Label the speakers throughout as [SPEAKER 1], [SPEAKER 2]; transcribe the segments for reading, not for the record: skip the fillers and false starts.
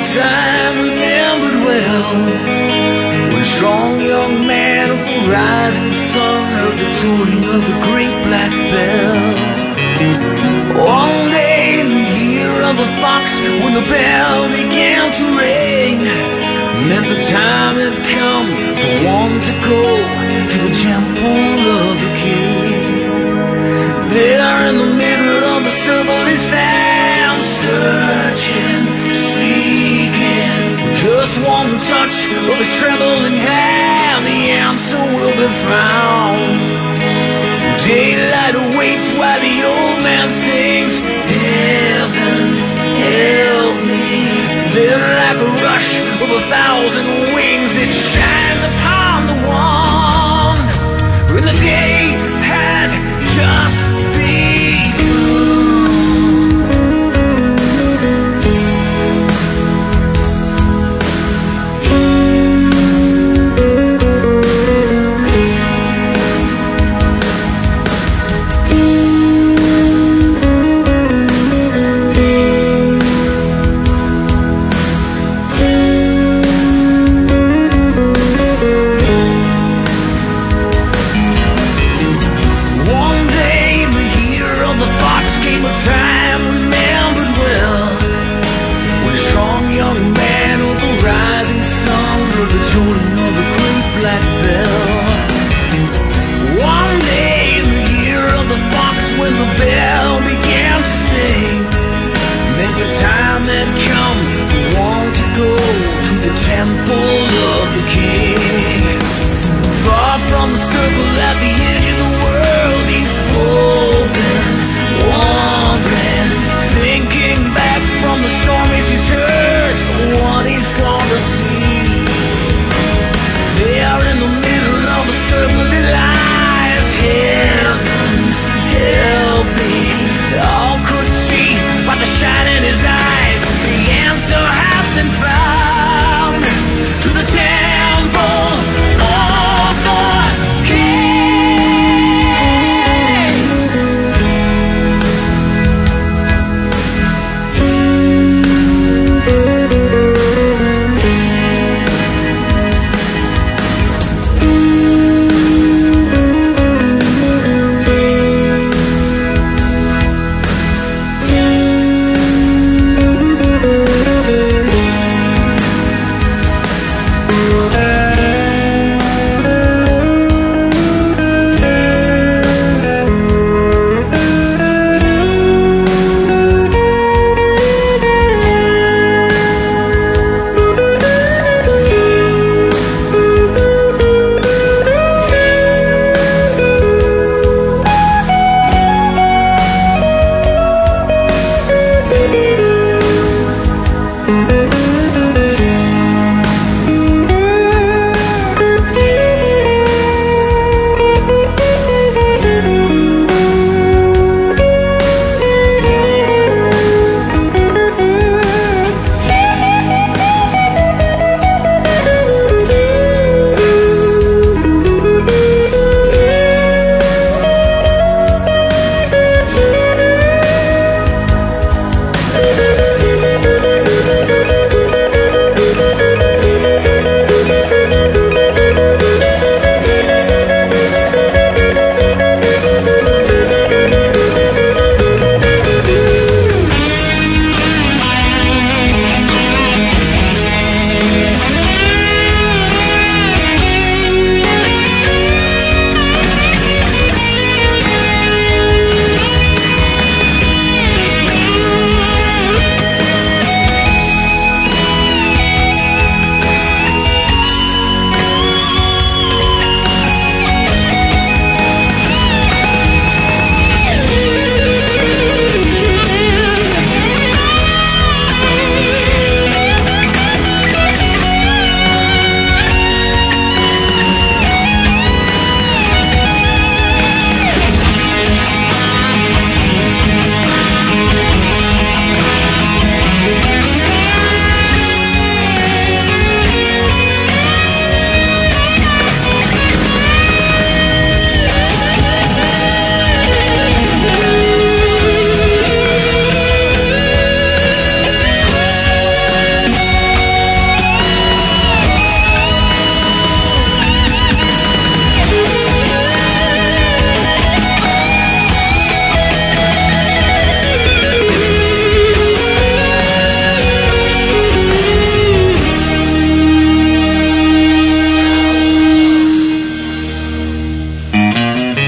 [SPEAKER 1] time remembered well, when a strong young man of the rising sun heard the tolling of the great black bell. One day in the year of the fox, when the bell began to ring, meant the time had come for one to go to the temple of the king. There in the middle of the circle he stands, searching, seeking, just one touch of his trembling hand, the answer will be found. Daylight awaits while the old man sings, heaven, help me. Then like a rush of 1,000 wings, it shines upon the one, when the day had just shine in his eyes, the answer has been found. To the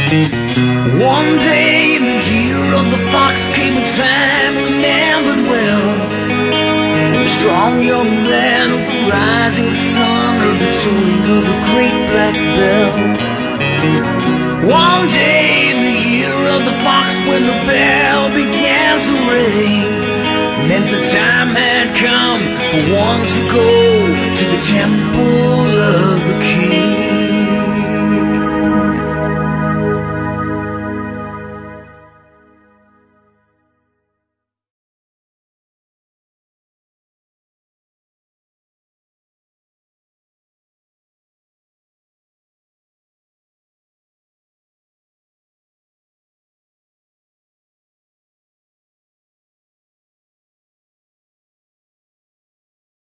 [SPEAKER 1] One day in the year of the fox came a time remembered well, when the strong young man of the rising sun heard the tolling of the great black bell. One day in the year of the fox, when the bell began to ring, meant the time had come for one to go to the temple